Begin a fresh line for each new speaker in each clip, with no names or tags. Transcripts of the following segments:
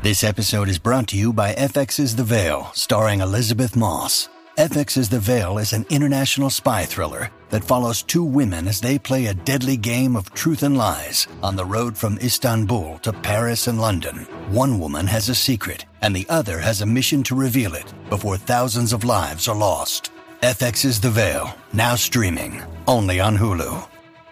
This episode is brought to you by FX's The Veil, starring Elizabeth Moss. FX's The Veil is an international spy thriller that follows two women as they play a deadly game of truth and lies on the road from Istanbul to Paris and London. One woman has a secret, and the other has a mission to reveal it before thousands of lives are lost. FX's The Veil, now streaming, only on Hulu.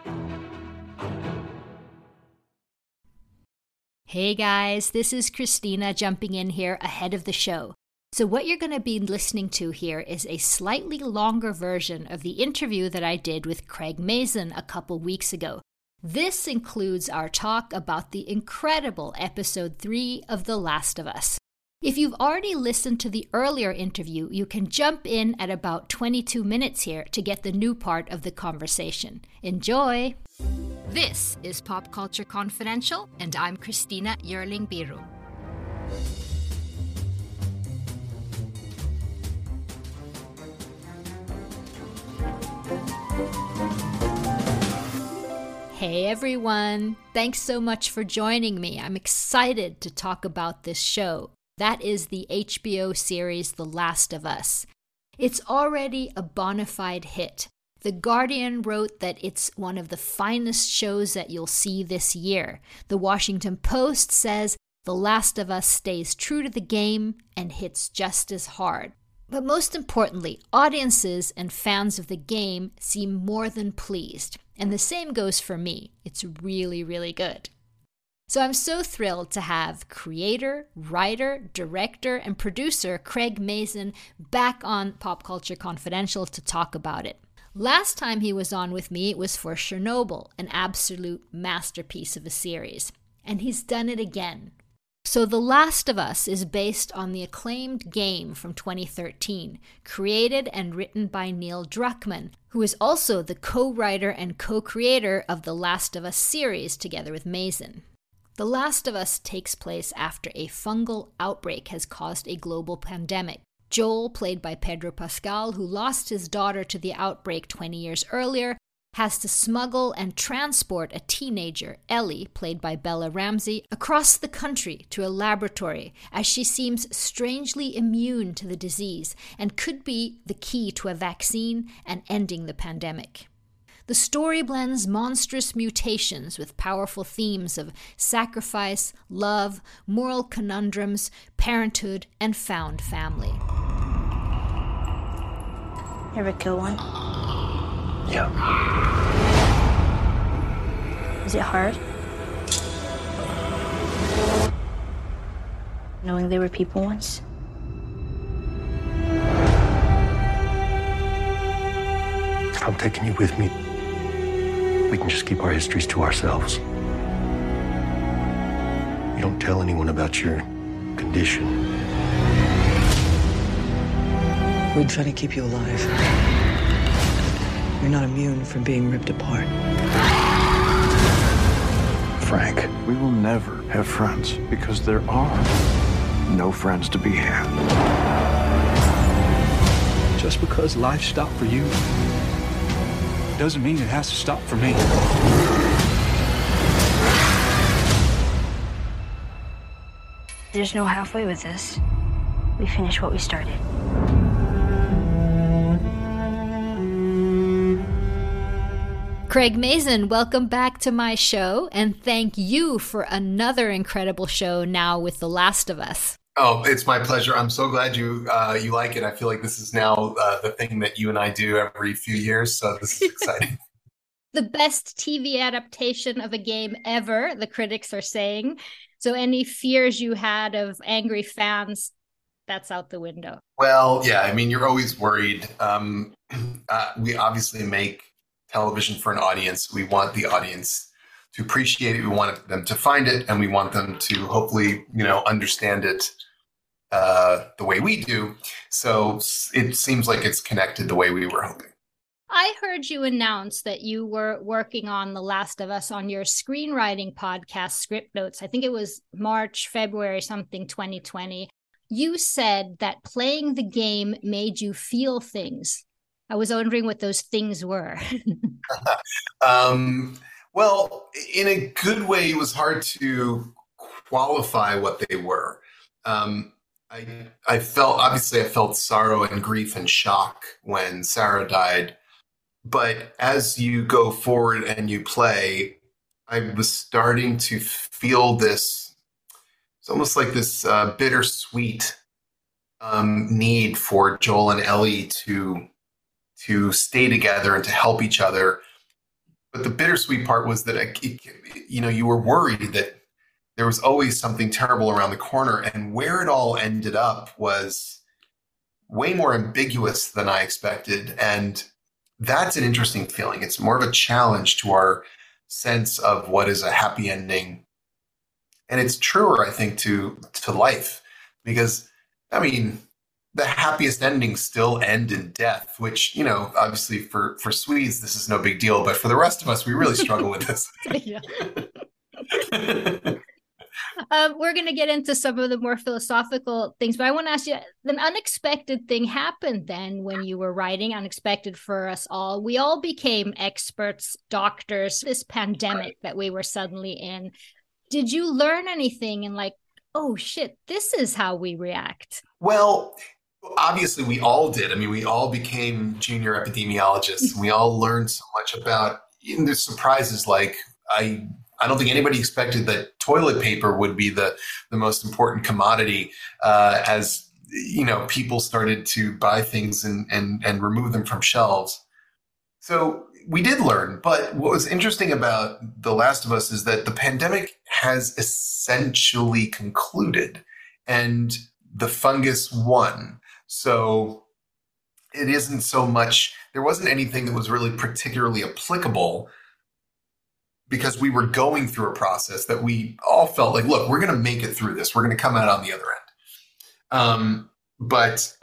Hey guys, this is Christina jumping in here ahead of the show. So what you're going to be listening to here is a slightly longer version of the interview that I did with Craig Mazin a couple weeks ago. This includes our talk about the incredible episode 3 of The Last of Us. If you've already listened to the earlier interview, you can jump in at about 22 minutes here to get the new part of the conversation. Enjoy! This is Pop Culture Confidential, and I'm Christina Yerling Biru. Hey everyone! Thanks so much for joining me. I'm excited to talk about this show. That is the HBO series The Last of Us. It's already a bona fide hit. The Guardian wrote that it's one of the finest shows that you'll see this year. The Washington Post says The Last of Us stays true to the game and hits just as hard. But most importantly, audiences and fans of the game seem more than pleased. And the same goes for me. It's really, really good. So I'm so thrilled to have creator, writer, director, and producer Craig Mazin back on Pop Culture Confidential to talk about it. Last time he was on with me, it was for Chernobyl, an absolute masterpiece of a series. And he's done it again. So The Last of Us is based on the acclaimed game from 2013, created and written by Neil Druckmann, who is also the co-writer and co-creator of the Last of Us series together with Mazin. The Last of Us takes place after a fungal outbreak has caused a global pandemic. Joel, played by Pedro Pascal, who lost his daughter to the outbreak 20 years earlier, has to smuggle and transport a teenager, Ellie, played by Bella Ramsey, across the country to a laboratory as she seems strangely immune to the disease and could be the key to a vaccine and ending the pandemic. The story blends monstrous mutations with powerful themes of sacrifice, love, moral conundrums, parenthood, and found family.
You ever kill one?
Yeah.
Is it hard? Knowing they were people once?
I'm taking you with me. We can just keep our histories to ourselves. You don't tell anyone about your condition.
We're trying to keep you alive. You're not immune from being ripped apart.
Frank, we will never have friends because there are no friends to be had.
Just because life stopped for you doesn't mean it has to stop for me.
There's no halfway with this. We finish what we started.
Craig Mazin, welcome back to my show, and thank you for another incredible show now with The Last of Us.
Oh, it's my pleasure. I'm so glad you like it. I feel like this is now the thing that you and I do every few years, so this is exciting.
The best TV adaptation of a game ever, the critics are saying. So any fears you had of angry fans, that's out the window.
Well, yeah, I mean, you're always worried. We obviously make television for an audience. We want the audience to appreciate it. We want them to find it, and we want them to hopefully, understand it the way we do. So it seems like it's connected the way we were hoping.
I heard you announce that you were working on The Last of Us on your screenwriting podcast, Script Notes. I think it was March, February, something 2020. You said that playing the game made you feel things. I was wondering what those things were.
Well, in a good way, it was hard to qualify what they were. I felt sorrow and grief and shock when Sarah died. But as you go forward and you play, I was starting to feel this, it's almost like this bittersweet need for Joel and Ellie to stay together and to help each other. But the bittersweet part was that, you were worried that there was always something terrible around the corner. And where it all ended up was way more ambiguous than I expected. And that's an interesting feeling. It's more of a challenge to our sense of what is a happy ending. And it's truer, I think, to life. Because, I mean, the happiest endings still end in death, which, obviously for Swedes, this is no big deal. But for the rest of us, we really struggle with this.
We're going to get into some of the more philosophical things, but I want to ask you, an unexpected thing happened then when you were writing, unexpected for us all. We all became experts, doctors, this pandemic that we were suddenly in. Did you learn anything and oh shit, this is how we react? Well,
obviously we all did. I mean, we all became junior epidemiologists. We all learned so much about, the surprises I don't think anybody expected that toilet paper would be the most important commodity as people started to buy things and remove them from shelves. So we did learn. But what was interesting about The Last of Us is that the pandemic has essentially concluded and the fungus won. So it isn't so much, there wasn't anything that was really particularly applicable, because we were going through a process that we all felt like, look, we're going to make it through this. We're going to come out on the other end. But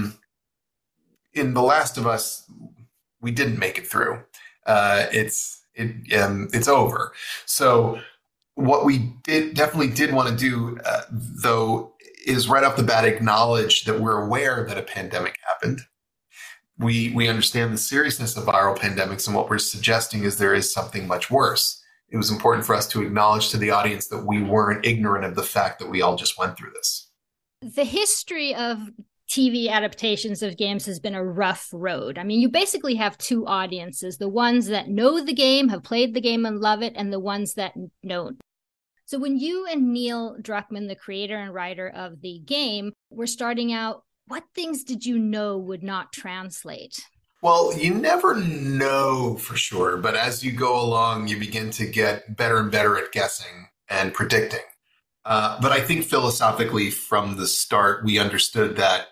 in The Last of Us, we didn't make it through. It's over. So what we definitely did want to do, though, is right off the bat acknowledge that we're aware that a pandemic happened. We understand the seriousness of viral pandemics, and what we're suggesting is there is something much worse. It was important for us to acknowledge to the audience that we weren't ignorant of the fact that we all just went through this.
The history of TV adaptations of games has been a rough road. I mean, you basically have two audiences, the ones that know the game, have played the game and love it, and the ones that don't. So when you and Neil Druckmann, the creator and writer of the game, were starting out, what things did you know would not translate?
Well, you never know for sure, but as you go along, you begin to get better and better at guessing and predicting. But I think philosophically from the start, we understood that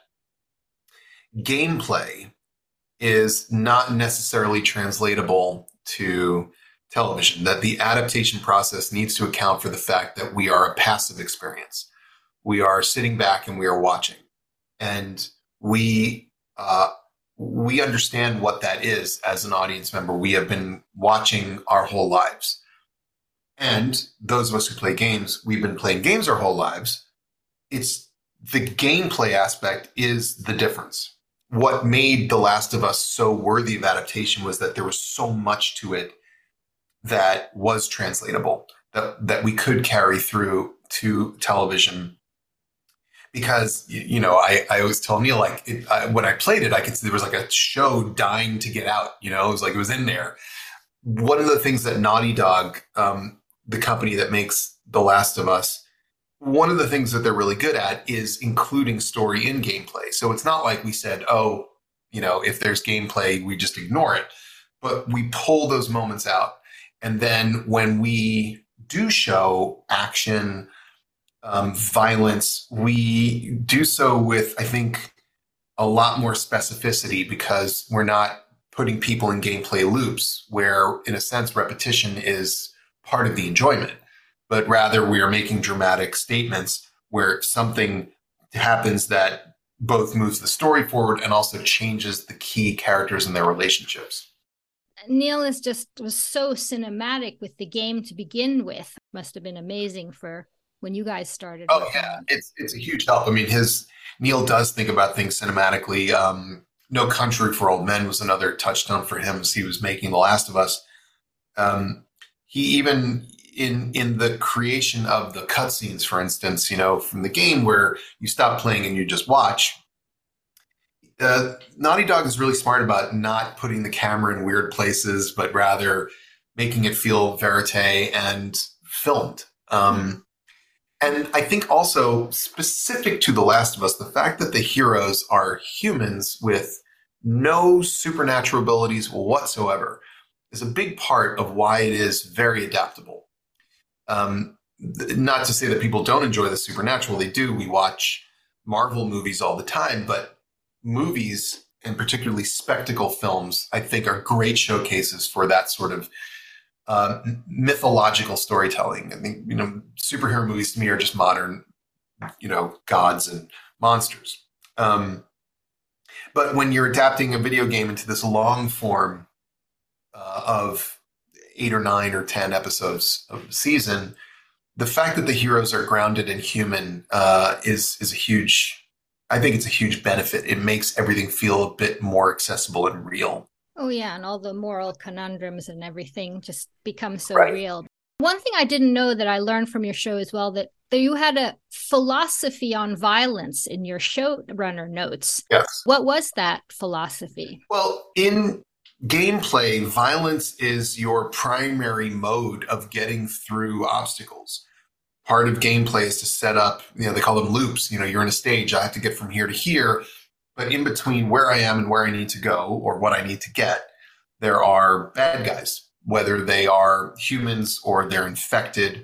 gameplay is not necessarily translatable to television, that the adaptation process needs to account for the fact that we are a passive experience. We are sitting back and we are watching. And we understand what that is as an audience member. We have been watching our whole lives. And those of us who play games, we've been playing games our whole lives. It's the gameplay aspect is the difference. What made The Last of Us so worthy of adaptation was that there was so much to it that was translatable, that we could carry through to television. Because, I always tell Neil, when I played it, I could see there was a show dying to get out, it was it was in there. One of the things that Naughty Dog, the company that makes The Last of Us, one of the things that they're really good at is including story in gameplay. So it's not like we said, if there's gameplay, we just ignore it. But we pull those moments out. And then when we do show action, violence, we do so with, I think, a lot more specificity, because we're not putting people in gameplay loops where, in a sense, repetition is part of the enjoyment, but rather we are making dramatic statements where something happens that both moves the story forward and also changes the key characters and their relationships.
Neil was so cinematic with the game to begin with. Must have been amazing for when you guys started.
Oh yeah, it's a huge help. I mean, Neil does think about things cinematically. No Country for Old Men was another touchstone for him as he was making The Last of Us. He even in the creation of the cutscenes, for instance, from the game where you stop playing and you just watch. Naughty Dog is really smart about not putting the camera in weird places, but rather making it feel verite and filmed. And I think also specific to The Last of Us, the fact that the heroes are humans with no supernatural abilities whatsoever is a big part of why it is very adaptable. Not to say that people don't enjoy the supernatural. They do. We watch Marvel movies all the time, but movies, and particularly spectacle films, I think are great showcases for that sort of mythological storytelling. I think, superhero movies to me are just modern, gods and monsters. But when you're adapting a video game into this long form of 8 or 9 or 10 episodes of a season, the fact that the heroes are grounded and human is a huge, I think it's a huge benefit. It makes everything feel a bit more accessible and real.
Oh, yeah. And all the moral conundrums and everything just become so
Right.
real. One thing I didn't know that I learned from your show as well, that you had a philosophy on violence in your showrunner notes.
Yes.
What was that philosophy?
Well, in gameplay, violence is your primary mode of getting through obstacles. Part of gameplay is to set up, they call them loops. You're in a stage, I have to get from here to here. But in between where I am and where I need to go or what I need to get, there are bad guys, whether they are humans or they're infected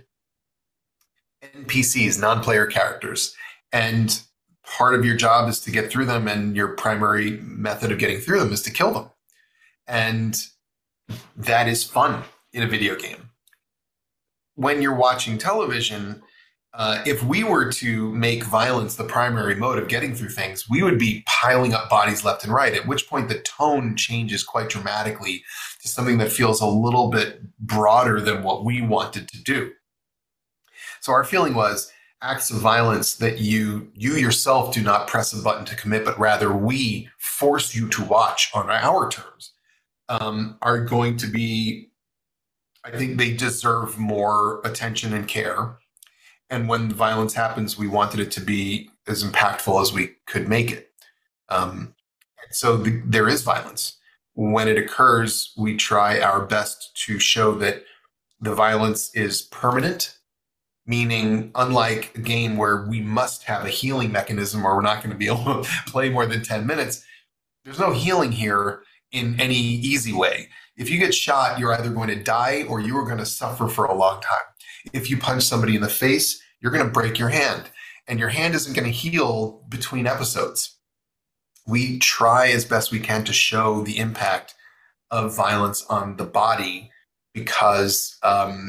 NPCs, non-player characters. And part of your job is to get through them, and your primary method of getting through them is to kill them. And that is fun in a video game. When you're watching television, if we were to make violence the primary mode of getting through things, we would be piling up bodies left and right, at which point the tone changes quite dramatically to something that feels a little bit broader than what we wanted to do. So our feeling was acts of violence that you yourself do not press a button to commit, but rather we force you to watch on our terms, are going to be, I think they deserve more attention and care. And when violence happens, we wanted it to be as impactful as we could make it. So there is violence. When it occurs, we try our best to show that the violence is permanent, meaning unlike a game where we must have a healing mechanism or we're not going to be able to play more than 10 minutes, there's no healing here in any easy way. If you get shot, you're either going to die or you are going to suffer for a long time. If you punch somebody in the face, you're going to break your hand, and your hand isn't going to heal between episodes. We try as best we can to show the impact of violence on the body because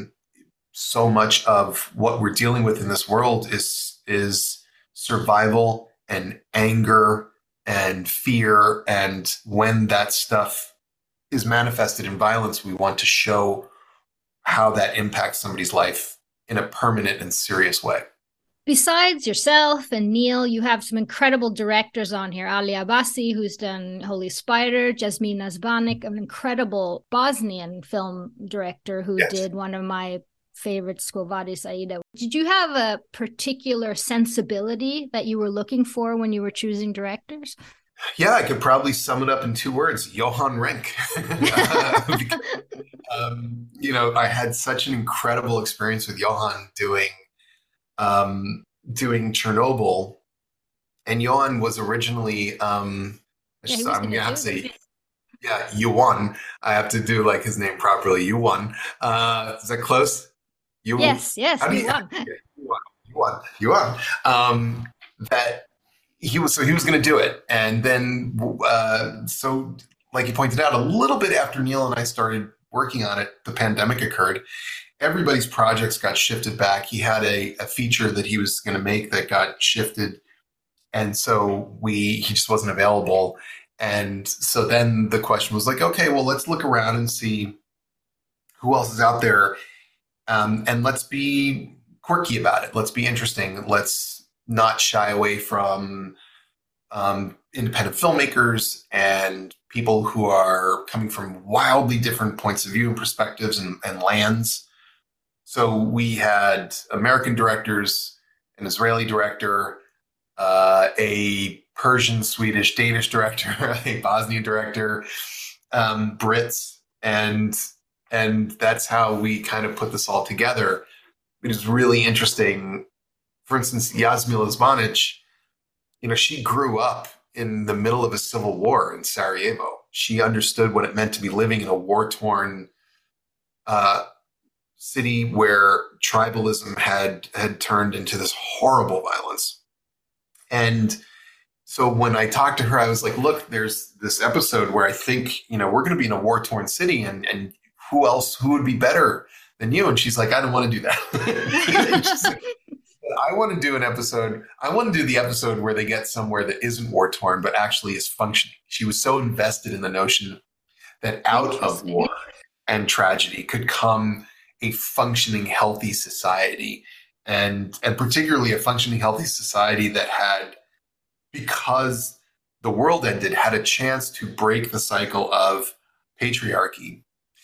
so much of what we're dealing with in this world is survival and anger and fear. And when that stuff is manifested in violence, we want to show how that impacts somebody's life in a permanent and serious way.
Besides yourself and Neil, you have some incredible directors on here. Ali Abbasi, who's done Holy Spider, Jasmine Nazbanik, an incredible Bosnian film director who
Yes.
did one of my favorites, Quo Vadis Aida. Did you have a particular sensibility that you were looking for when you were choosing directors?
Yeah, I could probably sum it up in 2 words: Johan Renck. I had such an incredible experience with Johan doing Chernobyl, and Johan was originally I'm gonna have to say, Yuan. I have to do like his name properly. Yuan. Is that close?
Yes, Yuan.
Yuan. That he was going to do it, and then so like you pointed out, a little bit after Neil and I started working on it, the pandemic occurred. Everybody's projects got shifted back. He had a feature that he was going to make that got shifted, and so he just wasn't available. And so then the question was like, okay, well, let's look around and see who else is out there, and let's be quirky about it. Let's be interesting. Let's not shy away from independent filmmakers and people who are coming from wildly different points of view and perspectives and lands. So we had American directors, an Israeli director, a Persian, Swedish, Danish director, a Bosnian director, Brits, and that's how we kind of put this all together. It was really interesting. For instance, Yasmila Zbanic, she grew up in the middle of a civil war in Sarajevo. She understood what it meant to be living in a war-torn city where tribalism had turned into this horrible violence. And so when I talked to her, I was like, look, there's this episode where I think, we're going to be in a war-torn city, and who would be better than you? And she's like, I don't want to do that. I want to do an episode. I want to do the episode where they get somewhere that isn't war-torn, but actually is functioning. She was so invested in the notion that out of war and tragedy could come a functioning, healthy society, and particularly a functioning, healthy society that had, because the world ended, had a chance to break the cycle of patriarchy.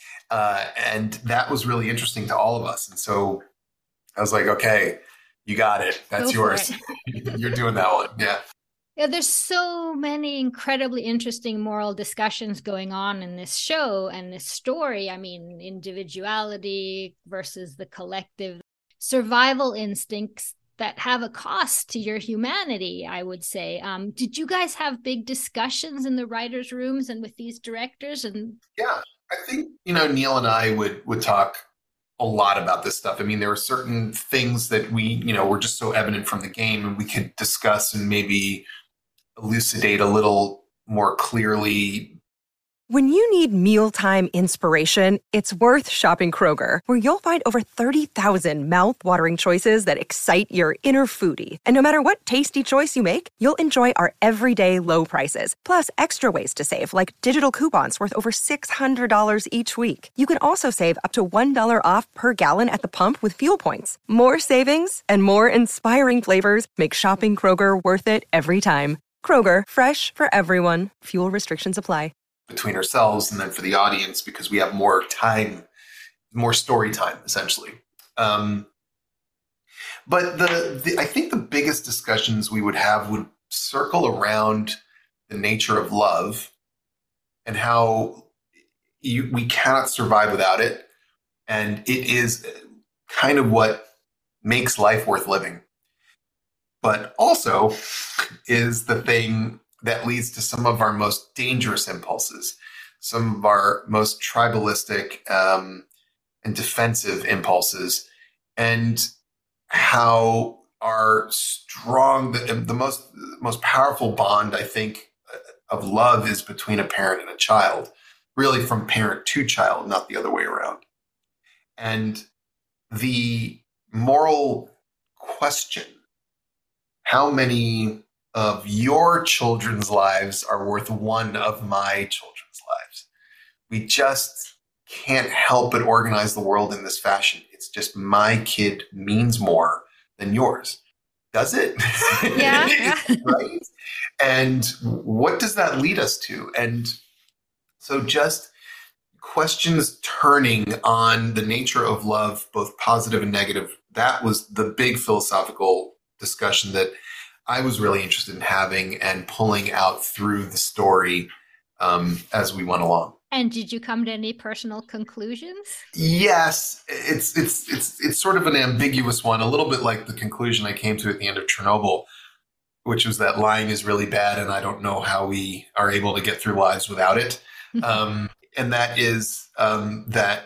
And that was really interesting to all of us. And so I was like, okay, you got it. That's yours. You're doing that one. Yeah.
Yeah, there's so many incredibly interesting moral discussions going on in this show and this story. I mean, individuality versus the collective, survival instincts that have a cost to your humanity, I would say. Did you guys have big discussions in the writers' rooms and with these directors? And
yeah, I think, Neil and I would talk a lot about this stuff. I mean, there were certain things that we, were just so evident from the game, and we could discuss and maybe elucidate a little more clearly.
When you need mealtime inspiration, it's worth shopping Kroger, where you'll find over 30,000 mouth-watering choices that excite your inner foodie. And no matter what tasty choice you make, you'll enjoy our everyday low prices, plus extra ways to save, like digital coupons worth over $600 each week. You can also save up to $1 off per gallon at the pump with fuel points. More savings and more inspiring flavors make shopping Kroger worth it every time. Kroger, fresh for everyone. Fuel restrictions apply.
Between ourselves and then for the audience, because we have more time, more story time, essentially. But I think the biggest discussions we would have would circle around the nature of love and how we cannot survive without it. And it is kind of what makes life worth living. But also is the thing that leads to some of our most dangerous impulses, some of our most tribalistic and defensive impulses, and how our strong, the most powerful bond, I think, of love is between a parent and a child, really from parent to child, not the other way around. And the moral question, how many of your children's lives are worth one of my children's lives? We just can't help but organize the world in this fashion. It's just my kid means more than yours. Does it?
Yeah.
Right? And what does that lead us to? And so just questions turning on the nature of love, both positive and negative. That was the big philosophical discussion that I was really interested in having and pulling out through the story as we went along.
And did you come to any personal conclusions?
Yes, it's sort of an ambiguous one, a little bit like the conclusion I came to at the end of Chernobyl, which was that lying is really bad, and I don't know how we are able to get through lives without it. And that is that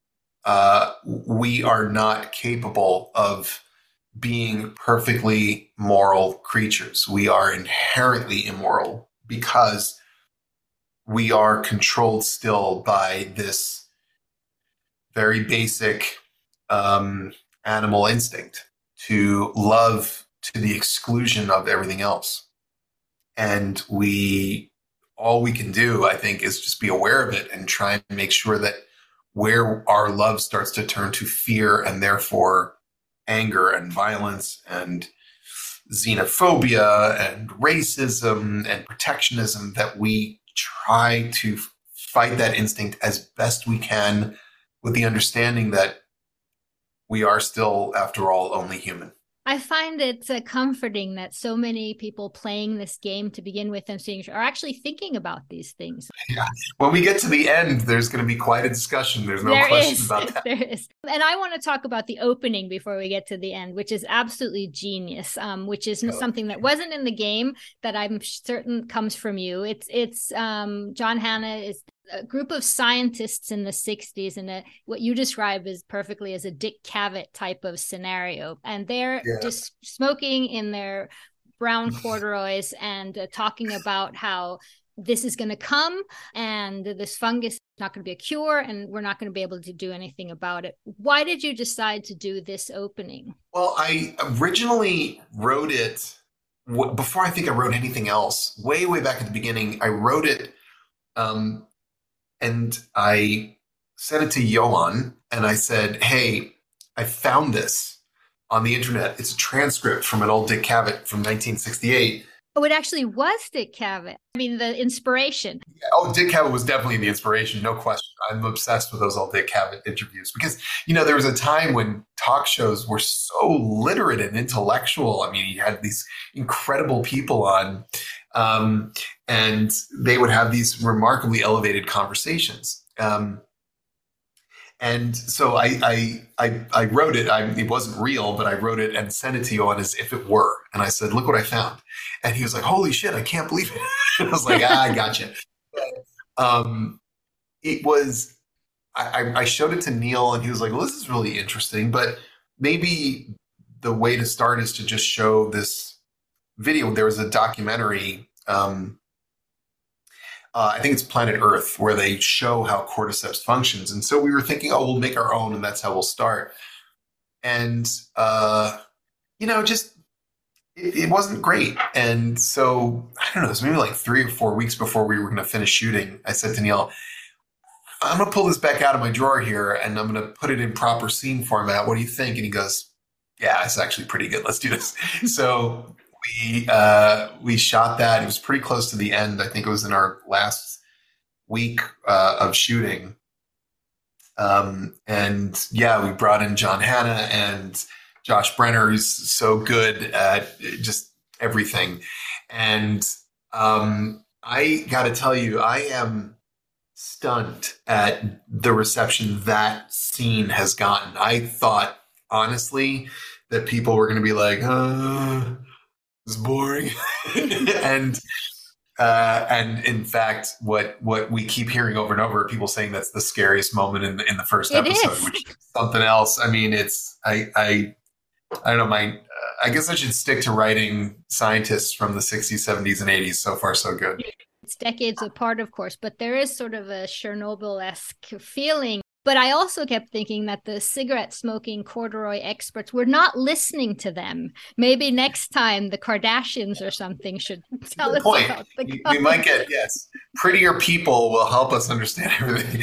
we are not capable of being perfectly moral creatures. We are inherently immoral because we are controlled still by this very basic animal instinct to love to the exclusion of everything else. And all we can do, I think, is just be aware of it and try and make sure that where our love starts to turn to fear and therefore anger and violence and xenophobia and racism and protectionism, that we try to fight that instinct as best we can with the understanding that we are still, after all, only human.
I find it comforting that so many people playing this game to begin with and seeing are actually thinking about these things.
Yeah. When we get to the end, there's going to be quite a discussion. There's no question about that.
There is. And I want to talk about the opening before we get to the end, which is absolutely genius, which is something that wasn't in the game that I'm certain comes from you. It's John Hannah is a group of scientists in the 60s and what you describe is perfectly as a Dick Cavett type of scenario. And they're just smoking in their brown corduroys and talking about how this is going to come and this fungus is not going to be a cure and we're not going to be able to do anything about it. Why did you decide to do this opening?
Well, I originally wrote it before I think I wrote anything else. Way back at the beginning, I wrote it and I sent it to Johan and I said, hey, I found this on the internet. It's a transcript from an old Dick Cavett from 1968.
Oh, it actually was Dick Cavett. I mean, the inspiration.
Oh, Dick Cavett was definitely the inspiration, no question. I'm obsessed with those old Dick Cavett interviews because, there was a time when talk shows were so literate and intellectual. I mean, you had these incredible people on, and they would have these remarkably elevated conversations. And so I wrote it. It wasn't real, but I wrote it and sent it to you as if it were. And I said, look what I found. And he was like, holy shit, I can't believe it. And I was like, I gotcha. It was, I showed it to Neil and he was like, well, this is really interesting, but maybe the way to start is to just show this video. There was a documentary, I think it's Planet Earth, where they show how cordyceps functions. And so we were thinking, we'll make our own and that's how we'll start. And, it wasn't great. And so, I don't know, it was maybe like 3 or 4 weeks before we were going to finish shooting. I said to Neil, I'm going to pull this back out of my drawer here and I'm going to put it in proper scene format. What do you think? And he goes, yeah, it's actually pretty good. Let's do this. So we shot that. It was pretty close to the end. I think it was in our last week of shooting. And we brought in John Hannah and Josh Brenner, who's so good at just everything. And I got to tell you, I am stunned at the reception that scene has gotten. I thought, honestly, that people were going to be like, it's boring. and in fact, what we keep hearing over and over, people saying that's the scariest moment in the first episode, which is something else. I mean, it's, I don't know, I guess I should stick to writing scientists from the 60s, 70s, and 80s. So far, so good.
It's decades apart, of course, but there is sort of a Chernobyl-esque feeling. But I also kept thinking that the cigarette smoking corduroy experts were not listening to them. Maybe next time the Kardashians or something should tell us about the
we might get, prettier people will help us understand everything.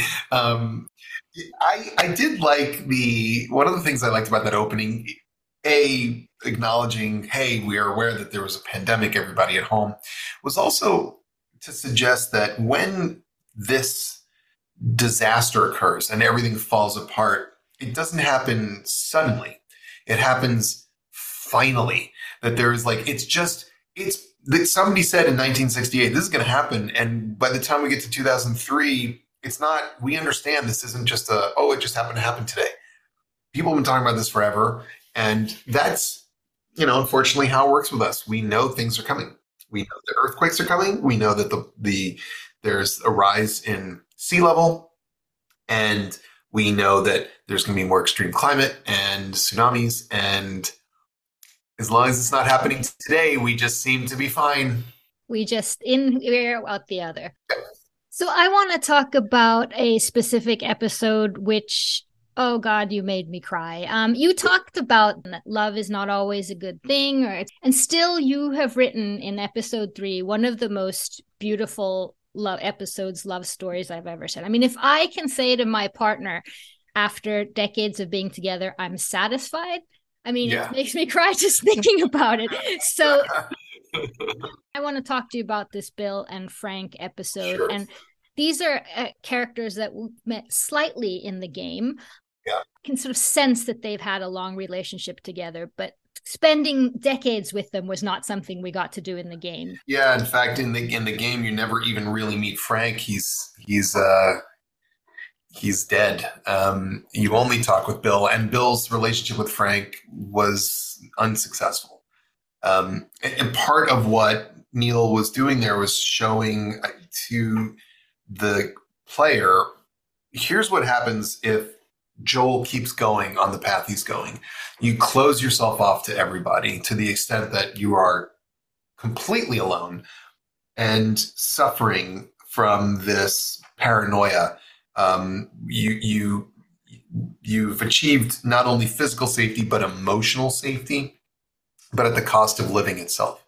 I did like one of the things I liked about that opening, acknowledging, hey, we are aware that there was a pandemic, everybody at home, was also to suggest that when this disaster occurs and everything falls apart, it doesn't happen suddenly. It happens finally. That there's somebody said in 1968, this is going to happen. And by the time we get to 2003, it's not, we understand this isn't just it just happened to happen today. People have been talking about this forever. And that's, unfortunately how it works with us. We know things are coming. We know the earthquakes are coming. We know that there's a rise in sea level, and we know that there's going to be more extreme climate and tsunamis. And as long as it's not happening today, we just seem to be fine.
We just in here, out the other. So I want to talk about a specific episode, which, oh God, you made me cry. You talked about that love is not always a good thing, and still you have written in episode 3 one of the most beautiful love stories I've ever said. I mean, if I can say to my partner after decades of being together, I'm satisfied, I mean, It makes me cry just thinking about it. So I want to talk to you about this Bill and Frank episode. Sure. And these are characters that we met slightly in the game.
Yeah.
I can sort of sense that they've had a long relationship together, but spending decades with them was not something we got to do in the game.
Yeah, in fact, in the game, you never even really meet Frank. He's dead. You only talk with Bill, and Bill's relationship with Frank was unsuccessful. And part of what Neil was doing there was showing to the player, here's what happens if Joel keeps going on the path he's going. You close yourself off to everybody to the extent that you are completely alone and suffering from this paranoia. You've achieved not only physical safety, but emotional safety, but at the cost of living itself.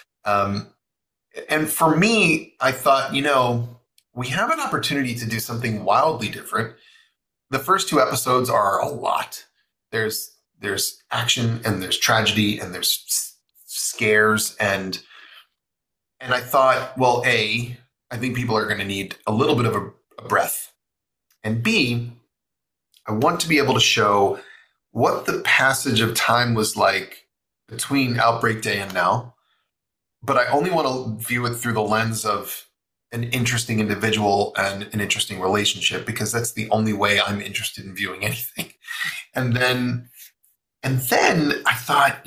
And for me, I thought, we have an opportunity to do something wildly different. The first 2 episodes are a lot. There's action and there's tragedy and there's scares. And I thought, well, A, I think people are going to need a little bit of a breath. And B, I want to be able to show what the passage of time was like between Outbreak Day and now. But I only want to view it through the lens of an interesting individual and an interesting relationship, because that's the only way I'm interested in viewing anything. And then I thought,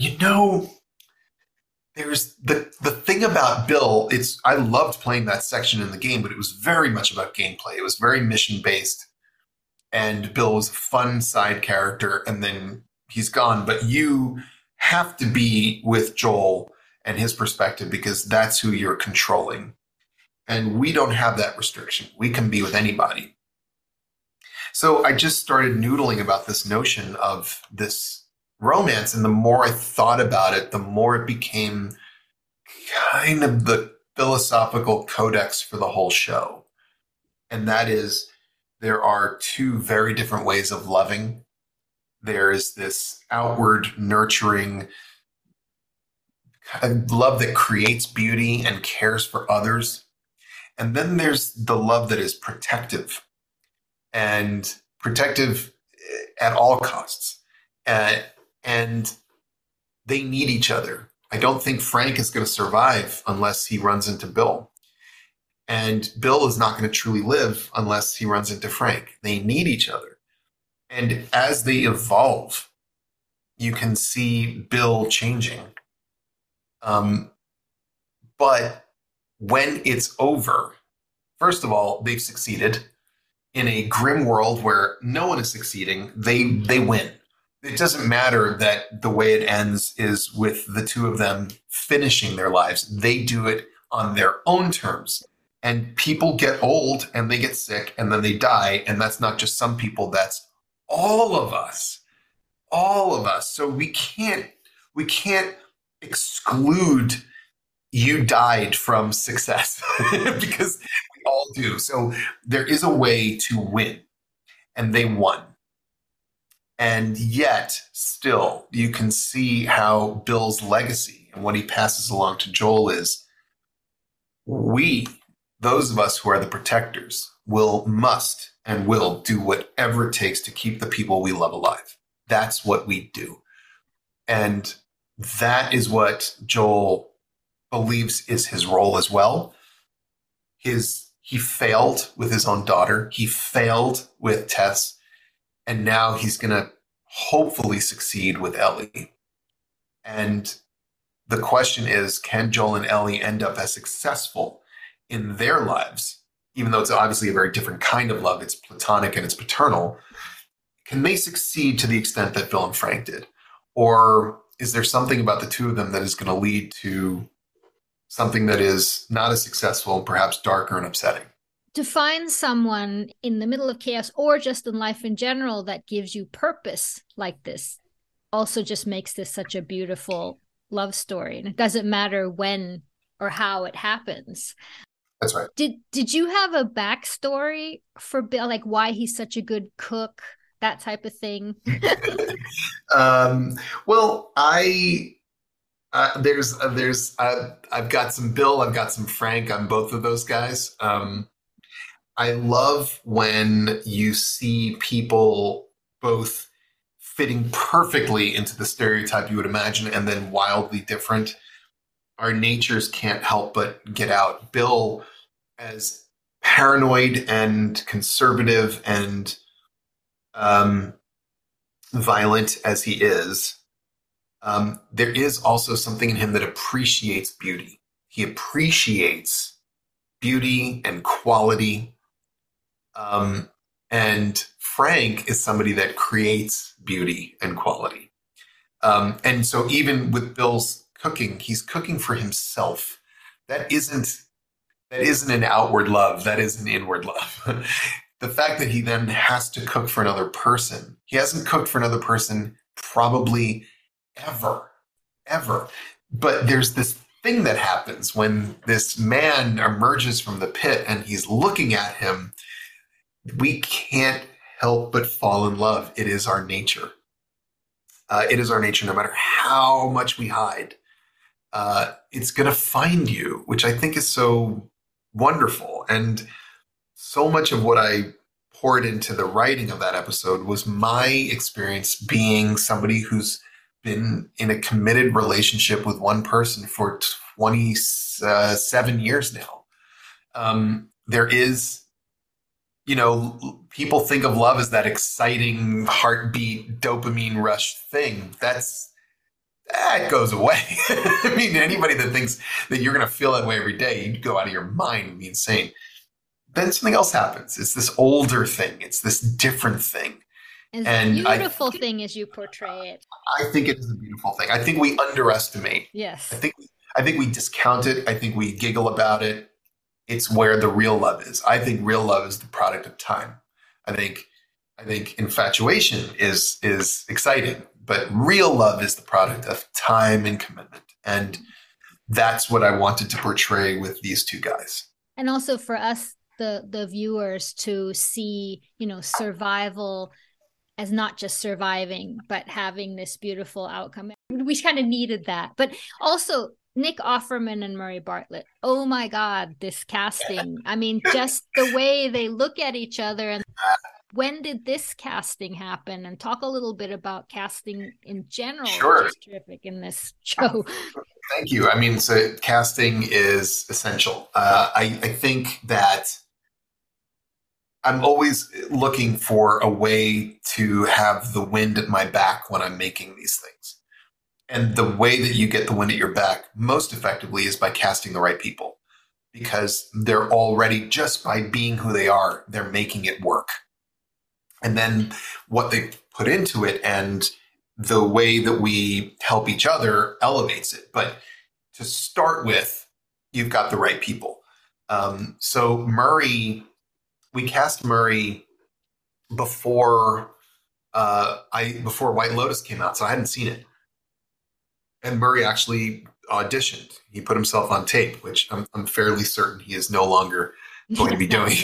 there's the thing about Bill. I loved playing that section in the game, but it was very much about gameplay. It was very mission based, and Bill was a fun side character, and then he's gone. But you have to be with Joel and his perspective, because that's who you're controlling. And we don't have that restriction. We can be with anybody. So I just started noodling about this notion of this romance. And the more I thought about it, the more it became kind of the philosophical codex for the whole show. And that is, there are 2 very different ways of loving. There is this outward, nurturing love that creates beauty and cares for others. And then there's the love that is protective, and protective at all costs. And they need each other. I don't think Frank is going to survive unless he runs into Bill. And Bill is not going to truly live unless he runs into Frank. They need each other. And as they evolve, you can see Bill changing. But when it's over, first of all, they've succeeded. In a grim world where no one is succeeding, they win. It doesn't matter that the way it ends is with the 2 of them finishing their lives. They do it on their own terms. And people get old and they get sick and then they die. And that's not just some people, that's all of us. All of us. So we can't exclude you died from success because we all do. So there is a way to win, and they won. And yet still you can see how Bill's legacy and what he passes along to Joel is, we, those of us who are the protectors, must and will do whatever it takes to keep the people we love alive. That's what we do. And that is what Joel believes is his role as well. He failed with his own daughter. He failed with Tess. And now he's going to hopefully succeed with Ellie. And the question is, can Joel and Ellie end up as successful in their lives? Even though it's obviously a very different kind of love. It's platonic and it's paternal. Can they succeed to the extent that Bill and Frank did? Or is there something about the 2 of them that is going to lead to something that is not as successful, perhaps darker and upsetting?
To find someone in the middle of chaos, or just in life in general, that gives you purpose like this also just makes this such a beautiful love story. And it doesn't matter when or how it happens.
That's right.
Did you have a backstory for Bill, like why he's such a good cook, that type of thing?
Well, I've got some Bill, I've got some Frank on both of those guys. I love when you see people both fitting perfectly into the stereotype you would imagine and then wildly different. Our natures can't help but get out. Bill, as paranoid and conservative and violent as he is, there is also something in him that appreciates beauty. He appreciates beauty and quality. And Frank is somebody that creates beauty and quality. And so even with Bill's cooking, he's cooking for himself. That isn't an outward love. That is an inward love. The fact that he then has to cook for another person. He hasn't cooked for another person probably ever. But there's this thing that happens when this man emerges from the pit and he's looking at him. We can't help but fall in love. It is our nature. It is our nature. No matter how much we hide, it's going to find you, which I think is so wonderful. And so much of what I poured into the writing of that episode was my experience being somebody who's been in a committed relationship with one person for 27 years now. There is, people think of love as that exciting heartbeat, dopamine rush thing. That goes away. I mean, anybody that thinks that you're going to feel that way every day, you'd go out of your mind and be insane. Then something else happens. It's this older thing. It's this different thing.
It's a beautiful thing as you portray it.
I think it is a beautiful thing. I think we underestimate.
Yes.
I think we discount it. I think we giggle about it. It's where the real love is. I think real love is the product of time. I think infatuation is exciting, but real love is the product of time and commitment. And that's what I wanted to portray with these two guys.
And also for us, the viewers, to see, survival as not just surviving, but having this beautiful outcome. We kind of needed that. But also Nick Offerman and Murray Bartlett. Oh my God, this casting. I mean, just the way they look at each other. And when did this casting happen? And talk a little bit about casting in general,
Sure.
which is terrific in this show.
Thank you. I mean, so casting is essential. I think that I'm always looking for a way to have the wind at my back when I'm making these things. And the way that you get the wind at your back most effectively is by casting the right people, because they're already, just by being who they are, they're making it work. And then what they put into it and the way that we help each other elevates it. But to start with, you've got the right people. So Murray, we cast Murray before White Lotus came out, so I hadn't seen it. And Murray actually auditioned. He put himself on tape, which I'm fairly certain he is no longer going to be doing.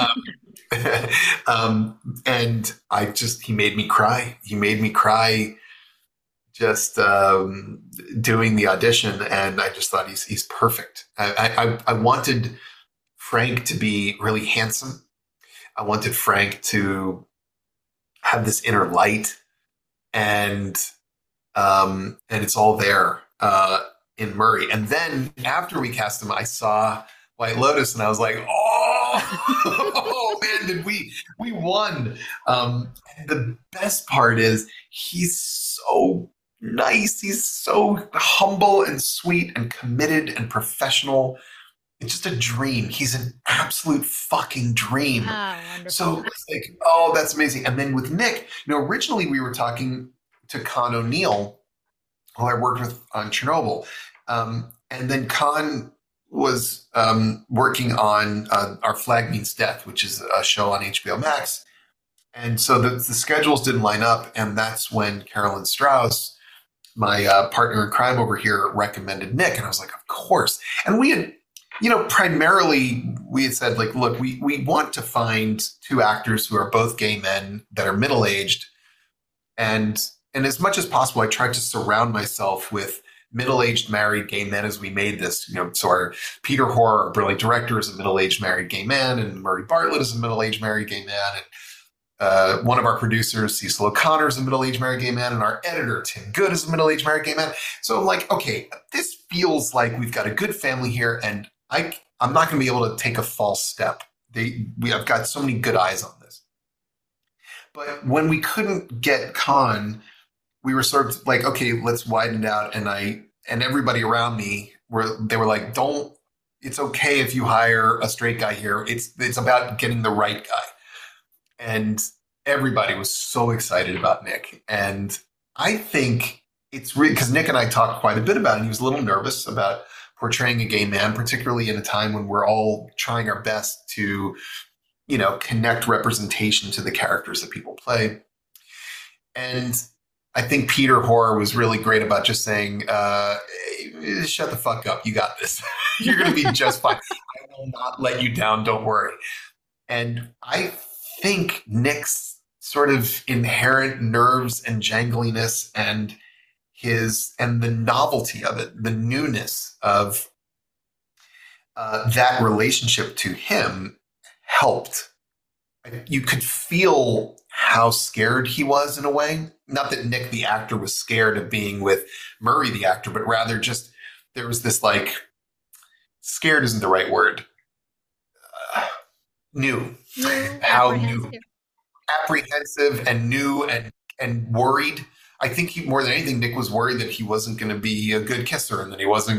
And he made me cry. He made me cry just doing the audition, and I just thought he's perfect. I wanted Frank to be really handsome. I wanted Frank to have this inner light, and it's all there in Murray. And then after we cast him, I saw White Lotus, and I was like, oh man, did we won. And the best part is he's so nice. He's so humble and sweet and committed and professional. It's just a dream. He's an absolute fucking dream. So it's like, oh, that's amazing. And then with Nick, originally we were talking to Con O'Neill, who I worked with on Chernobyl. And then Con was working on Our Flag Means Death, which is a show on HBO Max. And so the schedules didn't line up. And that's when Carolyn Strauss, my partner in crime over here, recommended Nick. And I was like, of course. And we had, primarily we had said, like, look, we want to find two actors who are both gay men that are middle-aged. And as much as possible, I tried to surround myself with middle-aged married gay men as we made this. So our Peter Hoare, our brilliant director, is a middle-aged married gay man, and Murray Bartlett is a middle-aged married gay man. one of our producers, Cecil O'Connor, is a middle-aged married gay man, and our editor, Tim Good, is a middle-aged married gay man. So I'm like, okay, this feels like we've got a good family here, and I'm not going to be able to take a false step. I've got so many good eyes on this. But when we couldn't get Khan, we were sort of like, okay, let's widen it out. And everybody around me they were like, it's okay if you hire a straight guy here. It's about getting the right guy. And everybody was so excited about Nick. And I think it's really because Nick and I talked quite a bit about it. He was a little nervous about portraying a gay man, particularly in a time when we're all trying our best to, connect representation to the characters that people play. And I think Peter Hoare was really great about just saying, shut the fuck up. You got this. You're going to be just fine. I will not let you down. Don't worry. And I think Nick's sort of inherent nerves and jangliness and the novelty of it, the newness of that relationship to him helped. You could feel how scared he was in a way. Not that Nick, the actor, was scared of being with Murray, the actor, but rather just there was this scared isn't the right word. New. How new. Apprehensive and new and worried. I think more than anything, Nick was worried that he wasn't going to be a good kisser and that he was going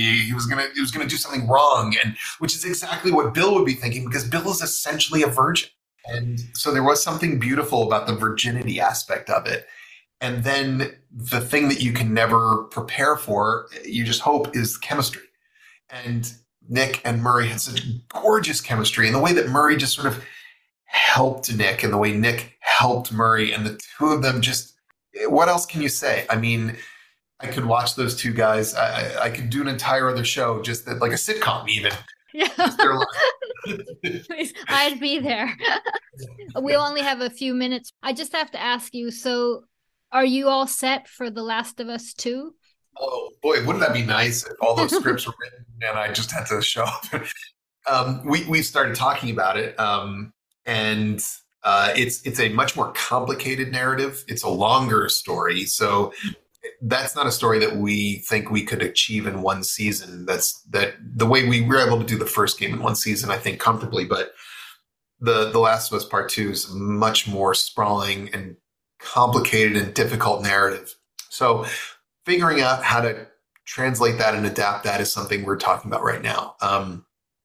to do something wrong. And which is exactly what Bill would be thinking, because Bill is essentially a virgin. And so there was something beautiful about the virginity aspect of it. And then the thing that you can never prepare for, you just hope, is chemistry. And Nick and Murray had such gorgeous chemistry. And the way that Murray just sort of helped Nick and the way Nick helped Murray, and the two of them just, what else can you say? I mean, I could watch those two guys. I could do an entire other show, just like a sitcom even.
Yeah. Please, I'd be there. We only have a few minutes. I just have to ask you, so are you all set for The Last of Us 2?
Oh boy, wouldn't that be nice if all those scripts were written and I just had to show up? We started talking about it, and it's a much more complicated narrative. It's a longer story, so that's not a story that we think we could achieve in one season. That the way we were able to do the first game in one season, I think, comfortably. But the Last of Us Part 2 is a much more sprawling and complicated and difficult narrative. So figuring out how to translate that and adapt that is something we're talking about right now. I'm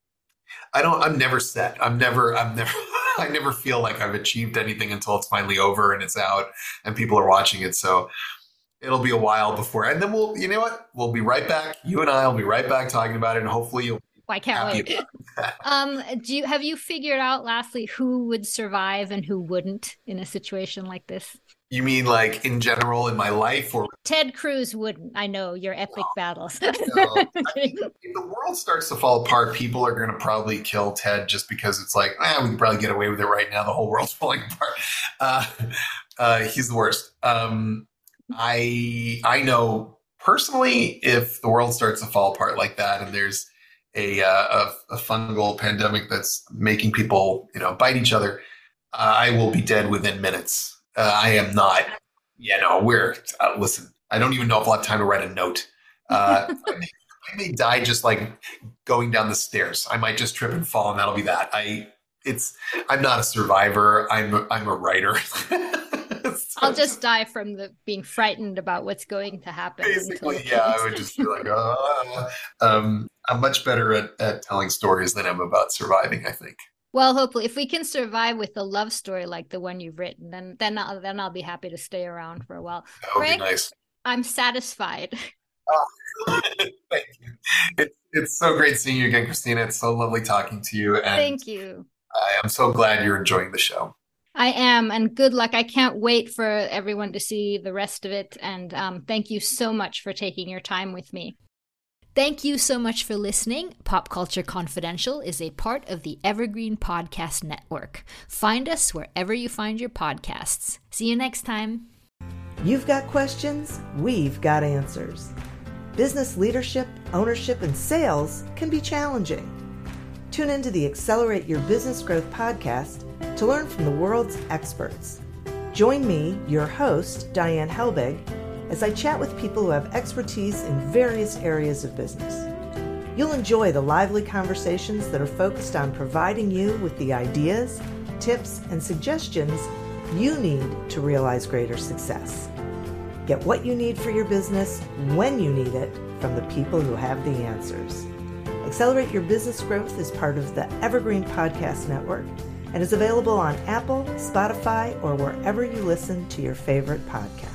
never set. I never feel like I've achieved anything until it's finally over and it's out and people are watching it. So it'll be a while before, and then we'll be right back. You and I will be right back talking about it, and hopefully you'll.
I can't wait. Have you figured out, lastly, who would survive and who wouldn't in a situation like this?
You mean like in general in my life, or
Ted Cruz wouldn't? I know your epic battles.
No. If the world starts to fall apart, people are going to probably kill Ted just because it's like, we can probably get away with it right now. The whole world's falling apart. He's the worst. I know personally, if the world starts to fall apart like that, and there's a fungal pandemic that's making people, bite each other, I will be dead within minutes. I am not, listen, I don't even know if I'll have time to write a note. I may die just like going down the stairs. I might just trip and fall, and that'll be that. I'm not a survivor. I'm a writer.
I'll just die from being frightened about what's going to happen.
Basically, yeah, I would just be like, I'm much better at telling stories than I'm about surviving, I think.
Well, hopefully, if we can survive with a love story like the one you've written, then I'll be happy to stay around for a while.
That would
Greg,
be nice.
I'm satisfied.
Thank you. It's so great seeing you again, Christina. It's so lovely talking to you. And
thank you.
I am so glad you're enjoying the show.
I am, and good luck. I can't wait for everyone to see the rest of it. And thank you so much for taking your time with me. Thank you so much for listening. Pop Culture Confidential is a part of the Evergreen Podcast Network. Find us wherever you find your podcasts. See you next time.
You've got questions, we've got answers. Business leadership, ownership, and sales can be challenging. Tune into the Accelerate Your Business Growth podcast to learn from the world's experts. Join me, your host, Diane Helbig, as I chat with people who have expertise in various areas of business. You'll enjoy the lively conversations that are focused on providing you with the ideas, tips, and suggestions you need to realize greater success. Get what you need for your business when you need it from the people who have the answers. Accelerate Your Business Growth is part of the Evergreen Podcast Network and is available on Apple, Spotify, or wherever you listen to your favorite podcast.